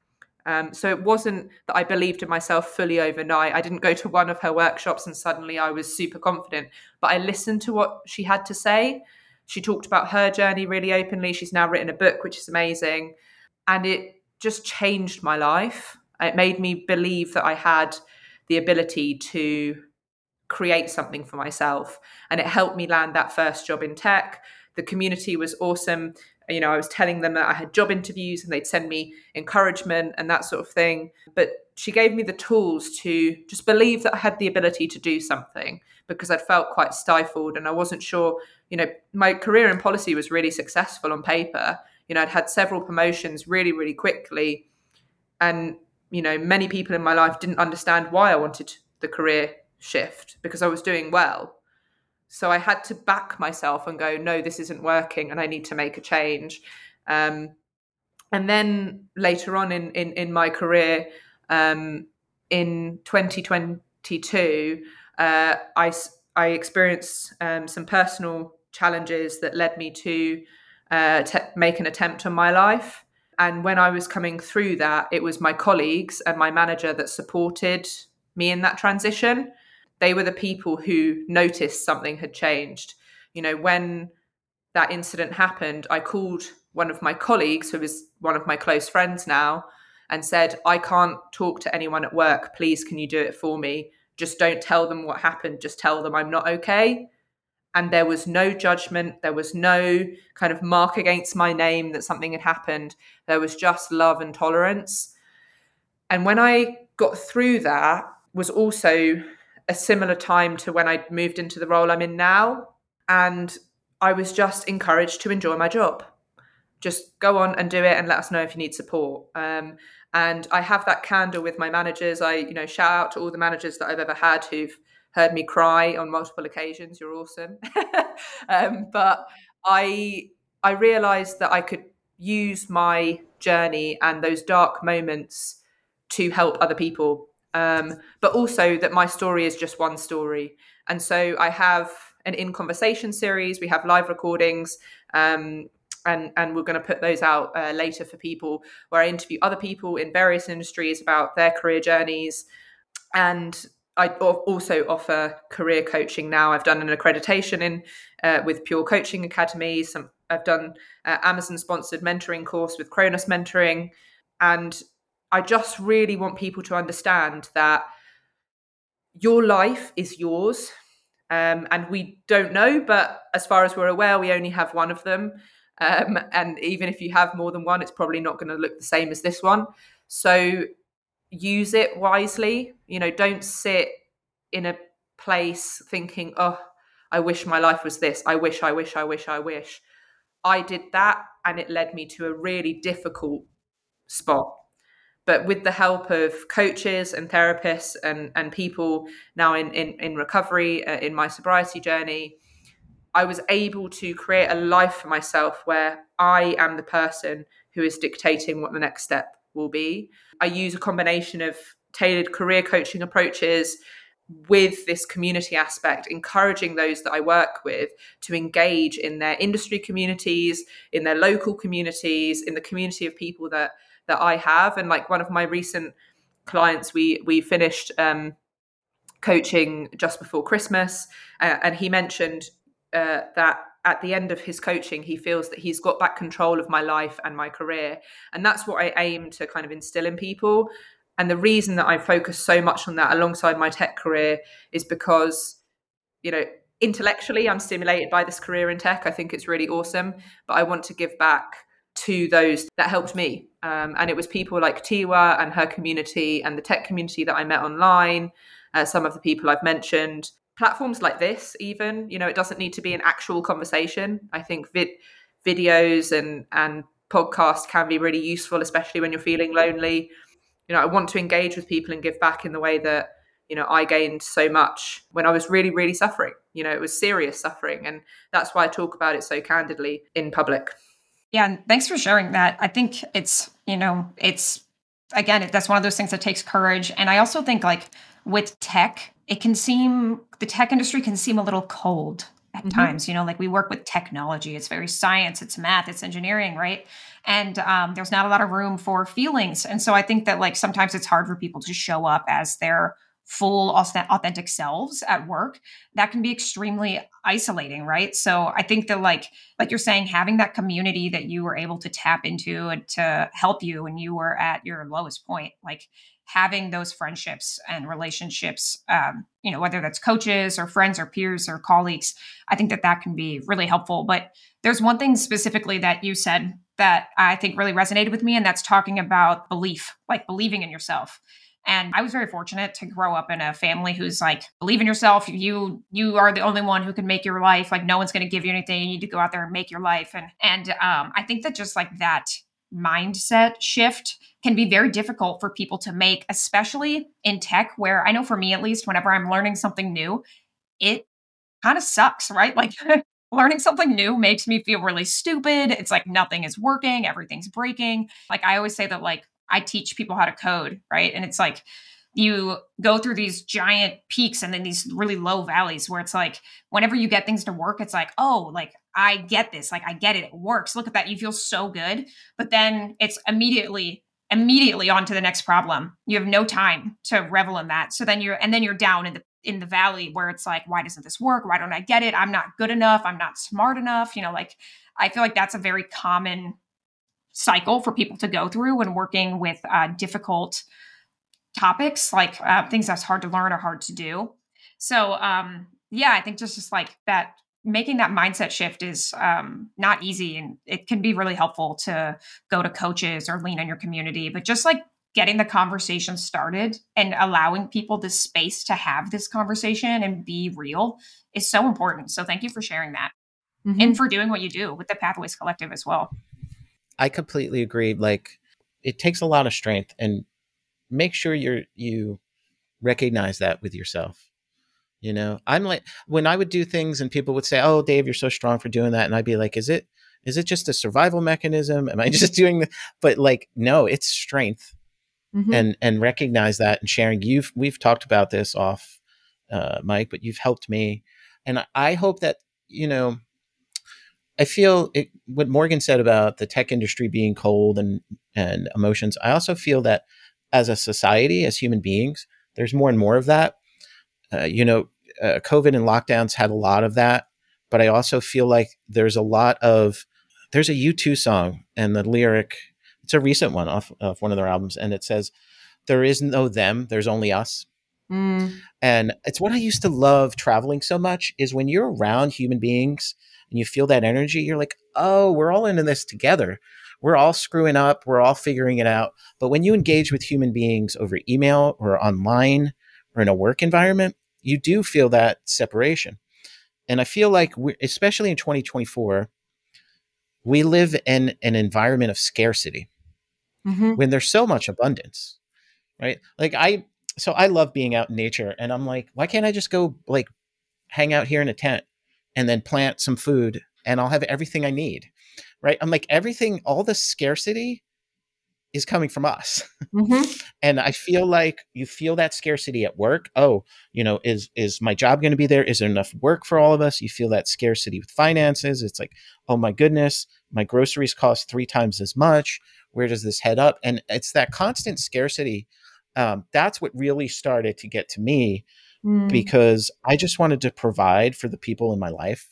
Um, so it wasn't that I believed in myself fully overnight. I didn't go to one of her workshops and suddenly I was super confident, but I listened to what she had to say. She talked about her journey really openly. She's now written a book, which is amazing. And it just changed my life. It made me believe that I had the ability to create something for myself. And it helped me land that first job in tech. The community was awesome. You know, I was telling them that I had job interviews and they'd send me encouragement and that sort of thing. But she gave me the tools to just believe that I had the ability to do something, because I'd felt quite stifled and I wasn't sure. You know, my career in policy was really successful on paper. You know, I'd had several promotions really, really quickly. And, you know, many people in my life didn't understand why I wanted the career shift, because I was doing well. So I had to back myself and go, no, this isn't working and I need to make a change. Um, and then later on in, in, in my career, um, in twenty twenty-two, uh, I, I experienced um, some personal challenges that led me to uh, te- make an attempt on my life. And when I was coming through that, it was my colleagues and my manager that supported me in that transition. They were the people who noticed something had changed. You know, when that incident happened, I called one of my colleagues, who is one of my close friends now, and said, I can't talk to anyone at work. Please, can you do it for me? Just don't tell them what happened. Just tell them I'm not okay. And there was no judgment. There was no kind of mark against my name that something had happened. There was just love and tolerance. And when I got through that was also a similar time to when I moved into the role I'm in now. And I was just encouraged to enjoy my job. Just go on and do it and let us know if you need support. Um, and I have that candor with my managers. I, you know, shout out to all the managers that I've ever had who've heard me cry on multiple occasions. You're awesome. um, but I, I realized that I could use my journey and those dark moments to help other people. Um, but also that my story is just one story. And so I have an In Conversation series. We have live recordings, um, and, and we're going to put those out uh, later for people, where I interview other people in various industries about their career journeys. And I also offer career coaching now. I've done an accreditation in uh, with Pure Coaching Academy. Some, I've done uh, Amazon-sponsored mentoring course with Kronos Mentoring. And I just really want people to understand that your life is yours. Um, and we don't know, but as far as we're aware, we only have one of them. Um, and even if you have more than one, it's probably not going to look the same as this one. So use it wisely. You know, don't sit in a place thinking, oh, I wish my life was this. I wish, I wish, I wish, I wish. I did that and it led me to a really difficult spot. But with the help of coaches and therapists and, and people now in, in, in recovery, uh, in my sobriety journey, I was able to create a life for myself where I am the person who is dictating what the next step will be. I use a combination of tailored career coaching approaches with this community aspect, encouraging those that I work with to engage in their industry communities, in their local communities, in the community of people that that I have. And like one of my recent clients, we we finished um, coaching just before Christmas, uh, and he mentioned uh, that at the end of his coaching, he feels that he's got back control of my life and my career. And that's what I aim to kind of instill in people. And the reason that I focus so much on that alongside my tech career is because, you know, intellectually, I'm stimulated by this career in tech. I think it's really awesome, but I want to give back to those that helped me. Um, and it was people like Tiwa and her community and the tech community that I met online, uh, some of the people I've mentioned. Platforms like this, even, you know, it doesn't need to be an actual conversation. I think vid- videos and, and podcasts can be really useful, especially when you're feeling lonely. You know, I want to engage with people and give back in the way that, you know, I gained so much when I was really, really suffering. You know, it was serious suffering. And that's why I talk about it so candidly in public. Yeah. And thanks for sharing that. I think it's, you know, it's, again, that's one of those things that takes courage. And I also think like with tech, it can seem, the tech industry can seem a little cold at mm-hmm. times, you know, like we work with technology. It's very science, it's math, it's engineering, right? And um, there's not a lot of room for feelings. And so I think that like sometimes it's hard for people to show up as their full authentic selves at work. That can be extremely isolating, right? So I think that like like you're saying, having that community that you were able to tap into and to help you when you were at your lowest point, like having those friendships and relationships, um, you know, whether that's coaches or friends or peers or colleagues, I think that that can be really helpful. But there's one thing specifically that you said that I think really resonated with me, and that's talking about belief, like believing in yourself. And I was very fortunate to grow up in a family who's like, believe in yourself. You you are the only one who can make your life. Like no one's going to give you anything. You need to go out there and make your life. And and um, I think that just like that mindset shift can be very difficult for people to make, especially in tech, where I know for me at least, whenever I'm learning something new, it kind of sucks, right? Like learning something new makes me feel really stupid. It's like nothing is working, everything's breaking. Like I always say that like I teach people how to code, right? And it's like you go through these giant peaks and then these really low valleys where it's like whenever you get things to work, it's like, oh, like I get this, like I get it, it works. Look at that, you feel so good. But then it's immediately immediately on to the next problem. You have no time to revel in that. So then you're and then you're down in the in the valley where it's like, why doesn't this work? Why don't I get it? I'm not good enough. I'm not smart enough. You know, like I feel like that's a very common cycle for people to go through when working with uh, difficult topics, like uh, things that's hard to learn or hard to do. So um, yeah, I think just, just like that, making that mindset shift is um, not easy, and it can be really helpful to go to coaches or lean on your community, but just like getting the conversation started and allowing people the space to have this conversation and be real is so important. So thank you for sharing that mm-hmm. and for doing what you do with the Pathways Collective as well. I completely agree. Like it takes a lot of strength, and make sure you're, you recognize that with yourself. You know, I'm like, when I would do things and people would say, oh, Dave, you're so strong for doing that. And I'd be like, is it, is it just a survival mechanism? Am I just doing the, but like, no, it's strength. Mm-hmm. and, and recognize that and sharing. You've, we've talked about this off uh, Mike, but you've helped me. And I hope that, you know, I feel it, what Morgan said about the tech industry being cold and, and emotions. I also feel that as a society, as human beings, there's more and more of that. Uh, you know, uh, COVID and lockdowns had a lot of that, but I also feel like there's a lot of, there's a U two song and the lyric, it's a recent one off of one of their albums. And it says, there is no them, there's only us. Mm. And it's what I used to love traveling so much is when you're around human beings and you feel that energy, you're like, oh, we're all into this together. We're all screwing up. We're all figuring it out. But when you engage with human beings over email or online or in a work environment, you do feel that separation. And I feel like, we, especially in twenty twenty-four, we live in an environment of scarcity mm-hmm. when there's so much abundance, right? Like I, so I love being out in nature, and I'm like, why can't I just go like hang out here in a tent and then plant some food and I'll have everything I need, right? I'm like, everything, all the scarcity is coming from us. Mm-hmm. And I feel like you feel that scarcity at work. Oh, you know, is, is my job going to be there? Is there enough work for all of us? You feel that scarcity with finances. It's like, oh my goodness, my groceries cost three times as much. Where does this head up? And it's that constant scarcity. Um, that's what really started to get to me mm. because I just wanted to provide for the people in my life.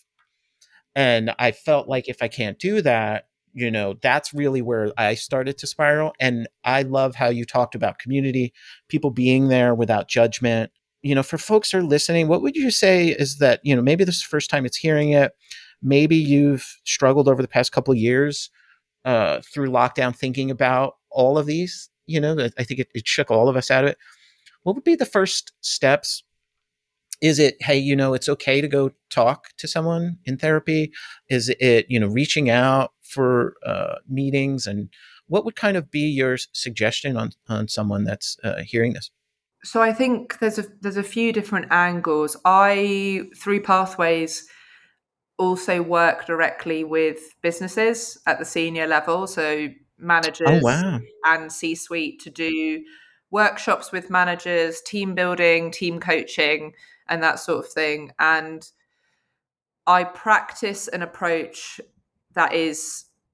And I felt like if I can't do that, you know, that's really where I started to spiral. And I love how you talked about community, people being there without judgment. You know, for folks who are listening, what would you say is that, you know, maybe this is the first time it's hearing it. Maybe you've struggled over the past couple of years uh, through lockdown, thinking about all of these. You know, I think it, it shook all of us out of it. What would be the first steps? Is it, hey, you know, it's okay to go talk to someone in therapy? Is it, you know, reaching out for uh, meetings? And what would kind of be your suggestion on, on someone that's uh, hearing this? So I think there's a there's a few different angles. I, through Pathways, also work directly with businesses at the senior level. So managers oh, wow. and C-suite to do workshops with managers, team building, team coaching, and that sort of thing. And I practice an approach that is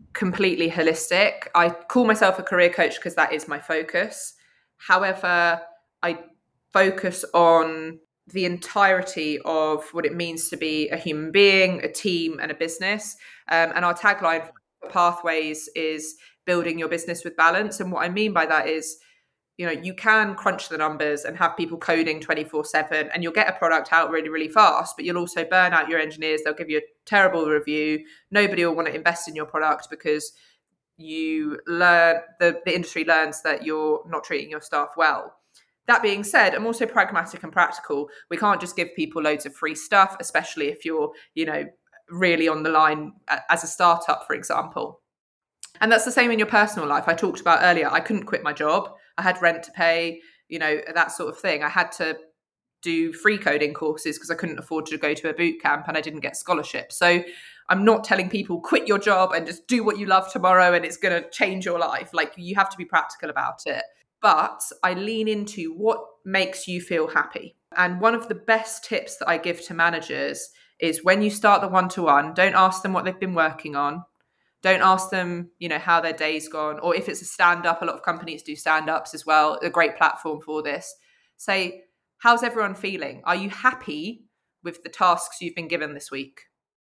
completely holistic. I call myself a career coach because that is my focus. However, I focus on the entirety of what it means to be a human being, a team, and a business. Um, and our tagline for Pathways is building your business with balance. And what I mean by that is, you know, you can crunch the numbers and have people coding twenty-four seven and you'll get a product out really, really fast, but you'll also burn out your engineers. They'll give you a terrible review. Nobody will want to invest in your product because you learn, the, the industry learns that you're not treating your staff well. That being said, I'm also pragmatic and practical. We can't just give people loads of free stuff, especially if you're, you know, really on the line as a startup, for example. And that's the same in your personal life. I talked about earlier, I couldn't quit my job. I had rent to pay, you know, that sort of thing. I had to do free coding courses because I couldn't afford to go to a boot camp and I didn't get scholarships. So I'm not telling people quit your job and just do what you love tomorrow and it's going to change your life. Like, you have to be practical about it. But I lean into what makes you feel happy. And one of the best tips that I give to managers is when you start the one-to-one, don't ask them what they've been working on. Don't ask them, you know, how their day's gone. Or if it's a stand-up, a lot of companies do stand-ups as well, a great platform for this. Say, how's everyone feeling? Are you happy with the tasks you've been given this week?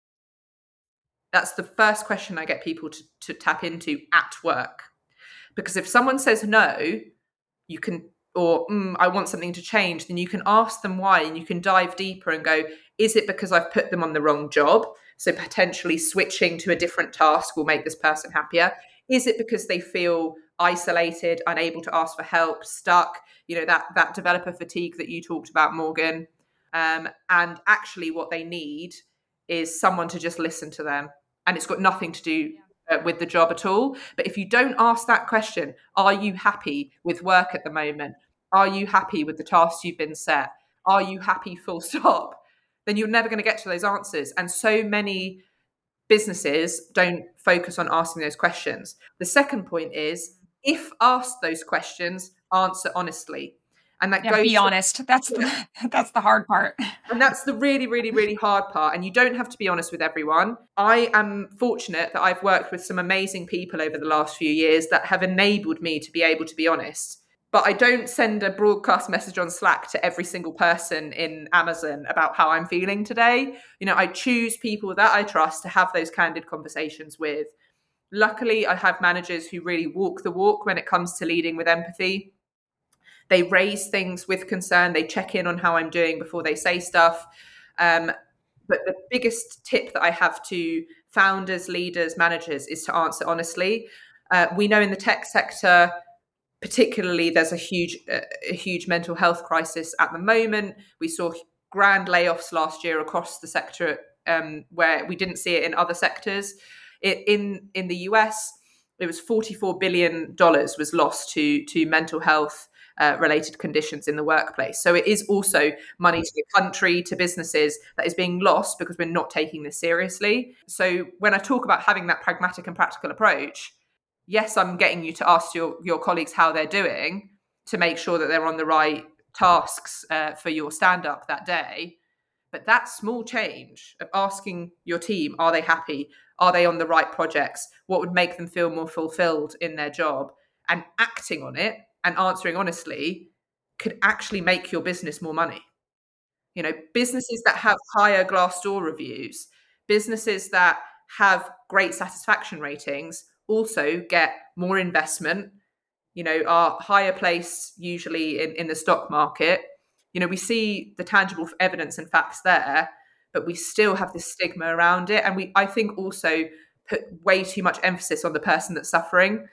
That's the first question I get people to, to tap into at work. Because if someone says no, you can, or mm, I want something to change, then you can ask them why, and you can dive deeper and go, is it because I've put them on the wrong job? So potentially switching to a different task will make this person happier. Is it because they feel isolated, unable to ask for help, stuck, you know, that, that developer fatigue that you talked about, Morgan? Um, and actually what they need is someone to just listen to them. And it's got nothing to do uh, with the job at all. But if you don't ask that question, are you happy with work at the moment? Are you happy with the tasks you've been set? Are you happy full stop? Then you're never going to get to those answers. And so many businesses don't focus on asking those questions. The second point is, if asked those questions, answer honestly. And that yeah, goes be to, honest. That's the, that's the hard part. And that's the really, really, really hard part. And you don't have to be honest with everyone. I am fortunate that I've worked with some amazing people over the last few years that have enabled me to be able to be honest. But I don't send a broadcast message on Slack to every single person in Amazon about how I'm feeling today. You know, I choose people that I trust to have those candid conversations with. Luckily, I have managers who really walk the walk when it comes to leading with empathy. They raise things with concern. They check in on how I'm doing before they say stuff. Um, but the biggest tip that I have to founders, leaders, managers is to answer honestly. Uh, we know in the tech sector, particularly, there's a huge, uh, a huge mental health crisis at the moment. We saw grand layoffs last year across the sector, um, where we didn't see it in other sectors. It, in in the U S, it was forty-four billion dollars was lost to to mental health uh, related conditions in the workplace. So it is also money to the country, to businesses, that is being lost because we're not taking this seriously. So when I talk about having that pragmatic and practical approach, yes, I'm getting you to ask your, your colleagues how they're doing to make sure that they're on the right tasks uh, for your stand-up that day. But that small change of asking your team, are they happy? Are they on the right projects? What would make them feel more fulfilled in their job? And acting on it and answering honestly could actually make your business more money. You know, businesses that have higher Glassdoor reviews, businesses that have great satisfaction ratings also get more investment, you know, are higher placed usually in, in the stock market. You know, we see the tangible evidence and facts there, but we still have this stigma around it. And we, I think, also put way too much emphasis on the person that's suffering.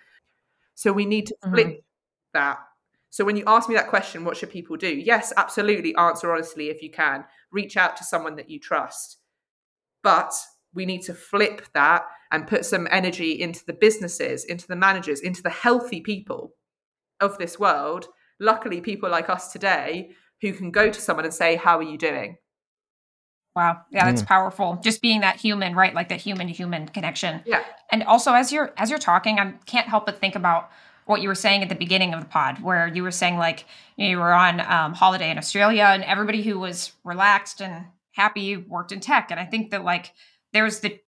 So we need to flip mm-hmm. that. So when you ask me that question, what should people do? Yes, absolutely. Answer honestly if you can. Reach out to someone that you trust. But we need to flip that and put some energy into the businesses, into the managers, into the healthy people of this world. Luckily, people like us today who can go to someone and say, how are you doing? Wow. Yeah, that's mm. powerful. Just being that human, right? Like that human to human connection. Yeah. And also as you're as you're talking, I can't help but think about what you were saying at the beginning of the pod, where you were saying like, you know, you were on um, holiday in Australia and everybody who was relaxed and happy worked in tech. And I think that like there's the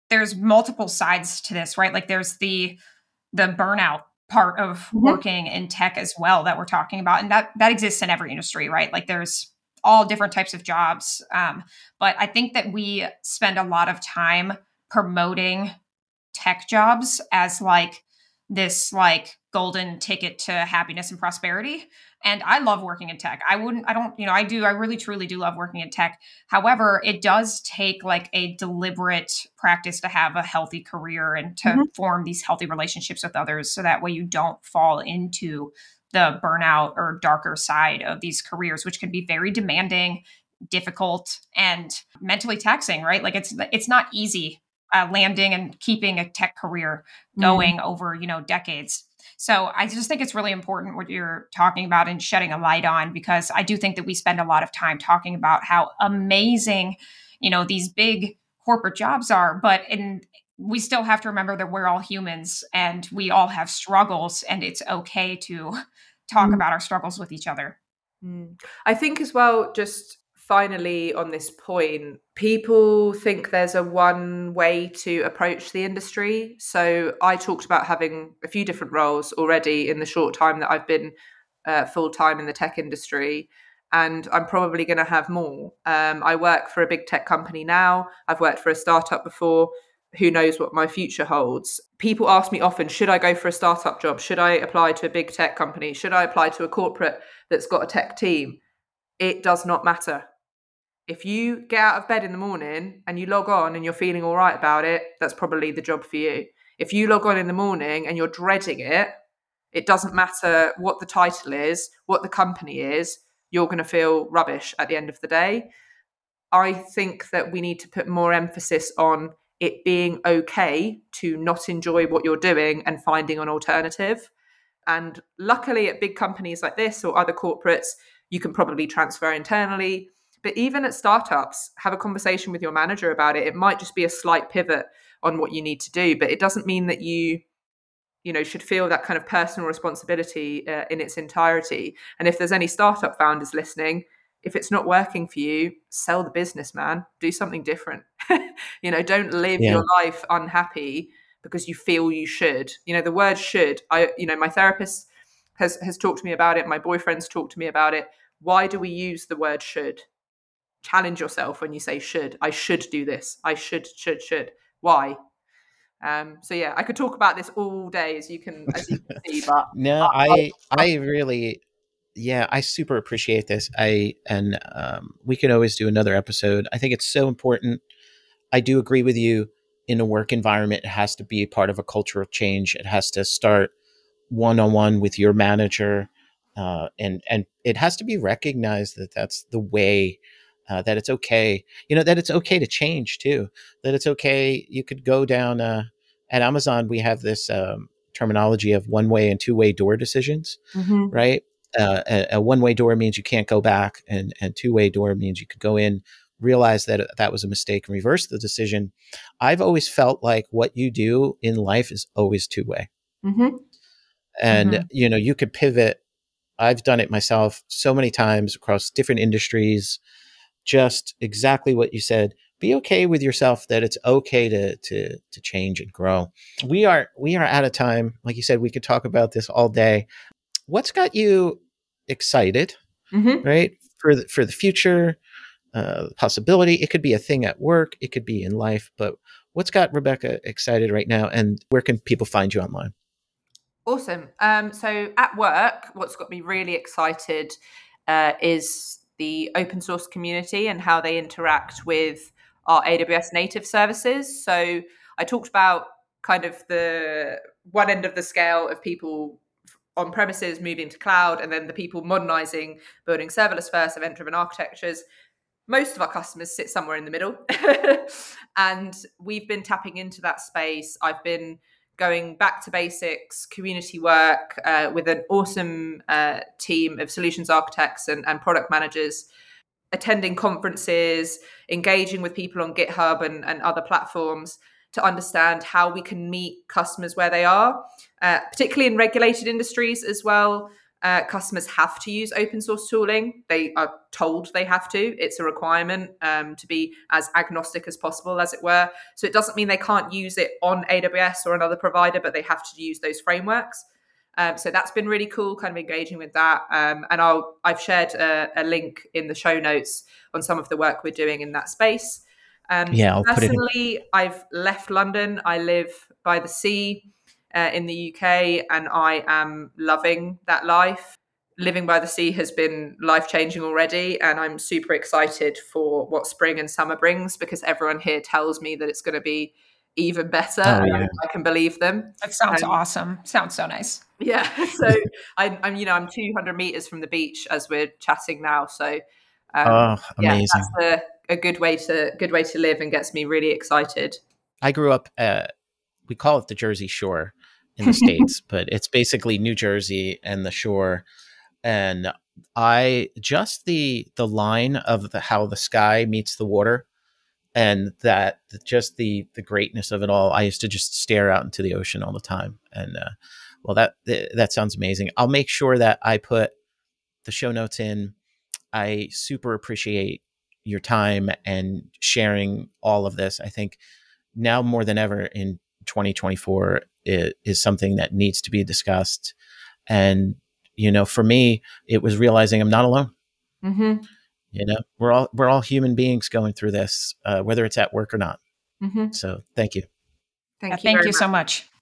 there's multiple sides to this, right? Like there's the the burnout part of mm-hmm. working in tech as well that we're talking about. And that that exists in every industry, right? Like there's all different types of jobs. Um, but I think that we spend a lot of time promoting tech jobs as like this like golden ticket to happiness and prosperity. And I love working in tech. I wouldn't, I don't, you know, I do, I really truly do love working in tech. However, it does take like a deliberate practice to have a healthy career and to mm-hmm. form these healthy relationships with others. So that way you don't fall into the burnout or darker side of these careers, which can be very demanding, difficult, and mentally taxing, right? Like it's, it's not easy uh, landing and keeping a tech career going mm-hmm. over, you know, decades. So I just think it's really important what you're talking about and shedding a light on, because I do think that we spend a lot of time talking about how amazing, you know, these big corporate jobs are, but in, we still have to remember that we're all humans and we all have struggles, and it's okay to talk mm. about our struggles with each other. Mm. I think as well, just finally on this point, people think there's a one way to approach the industry. So I talked about having a few different roles already in the short time that I've been uh, full-time in the tech industry, and I'm probably going to have more. Um, I work for a big tech company now. I've worked for a startup before. Who knows what my future holds? People ask me often, should I go for a startup job? Should I apply to a big tech company? Should I apply to a corporate that's got a tech team? It does not matter. If you get out of bed in the morning and you log on and you're feeling all right about it, that's probably the job for you. If you log on in the morning and you're dreading it, it doesn't matter what the title is, what the company is, you're going to feel rubbish at the end of the day. I think that we need to put more emphasis on it being okay to not enjoy what you're doing and finding an alternative. And luckily at big companies like this or other corporates, you can probably transfer internally. But even at startups, have a conversation with your manager about it. It might just be a slight pivot on what you need to do, but it doesn't mean that you, you know, should feel that kind of personal responsibility uh, in its entirety. And if there's any startup founders listening, if it's not working for you, sell the business, man. Do something different. You know, don't live yeah. your life unhappy because you feel you should. You know, the word should, I, you know, my therapist has, has talked to me about it. My boyfriend's talked to me about it. Why do we use the word should? Challenge yourself when you say should. I should do this. I should, should, should. Why? Um, so yeah, I could talk about this all day, as you can, as you can see. But no, I, I really, yeah, I super appreciate this. I and um, we can always do another episode. I think it's so important. I do agree with you. In a work environment, it has to be part of a cultural change. It has to start one on one with your manager, uh, and and it has to be recognized that that's the way. Uh, that it's okay, you know, that it's okay to change too, that it's okay. You could go down uh, at Amazon. We have this um, terminology of one way and two way door decisions, mm-hmm. right? Uh, a, a one way door means you can't go back, and, and two way door means you could go in, realize that that was a mistake and reverse the decision. I've always felt like what you do in life is always two way. Mm-hmm. And, mm-hmm. you know, you could pivot. I've done it myself so many times across different industries. Just exactly what you said. Be okay with yourself that it's okay to to to change and grow. We are we are out of time. Like you said, we could talk about this all day. What's got you excited, mm-hmm. right? For the, for the future, uh, possibility. It could be a thing at work. It could be in life. But what's got Rebecca excited right now? And where can people find you online? Awesome. Um, so at work, what's got me really excited uh, is the open source community and how they interact with our A W S native services. So I talked about kind of the one end of the scale of people on premises moving to cloud, and then the people modernizing, building serverless first, event-driven architectures. Most of our customers sit somewhere in the middle. And we've been tapping into that space. I've been going back to basics, community work uh, with an awesome uh, team of solutions architects and, and product managers, attending conferences, engaging with people on GitHub and, and other platforms to understand how we can meet customers where they are, uh, particularly in regulated industries as well. Uh, customers have to use open source tooling. They are told they have to. It's a requirement um, to be as agnostic as possible, as it were. So it doesn't mean they can't use it on A W S or another provider, but they have to use those frameworks. Um, so that's been really cool, kind of engaging with that. Um, and I'll, I've shared a, a link in the show notes on some of the work we're doing in that space. Um, yeah, I'll personally, put it in. I've left London. I live by the sea uh, in the U K, and I am loving that life. Living by the sea has been life-changing already, and I'm super excited for what spring and summer brings, because everyone here tells me that it's going to be even better. Oh, yeah. And I can believe them. That sounds Um, awesome. Sounds so nice. Yeah. So I'm, I'm, you know, I'm two hundred meters from the beach as we're chatting now. So um, Oh, yeah, amazing. that's a, a good way to good way to live, and gets me really excited. I grew up, uh, we call it the Jersey Shore in the States, but it's basically New Jersey and the shore. And I just the the line of the, how the sky meets the water, and that just the the greatness of it all. I used to just stare out into the ocean all the time. And uh, well, that that sounds amazing. I'll make sure that I put the show notes in. I super appreciate your time and sharing all of this. I think now more than ever in twenty twenty-four, it is something that needs to be discussed. And, you know, for me, it was realizing I'm not alone. Mm-hmm. You know, we're all, we're all human beings going through this, uh, whether it's at work or not. Mm-hmm. So thank you. Thank Yeah, you. thank very you much. so much.